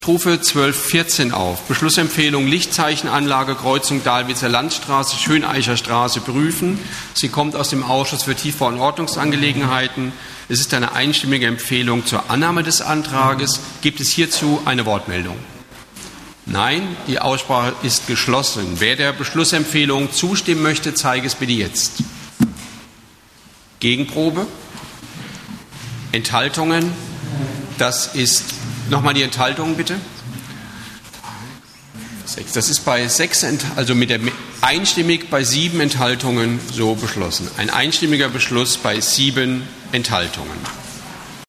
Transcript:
Ich rufe 1214 auf. Beschlussempfehlung Lichtzeichenanlage Kreuzung Dahlwitzer Landstraße, Schöneicher Straße prüfen. Sie kommt aus dem Ausschuss für Tiefe- und Ordnungsangelegenheiten. Es ist eine einstimmige Empfehlung zur Annahme des Antrages. Gibt es hierzu eine Wortmeldung? Nein, die Aussprache ist geschlossen. Wer der Beschlussempfehlung zustimmen möchte, zeige es bitte jetzt. Gegenprobe? Enthaltungen? Das ist nochmal die Enthaltungen bitte. Das ist bei 6, also einstimmig bei 7 Enthaltungen so beschlossen. Ein einstimmiger Beschluss bei 7 Enthaltungen.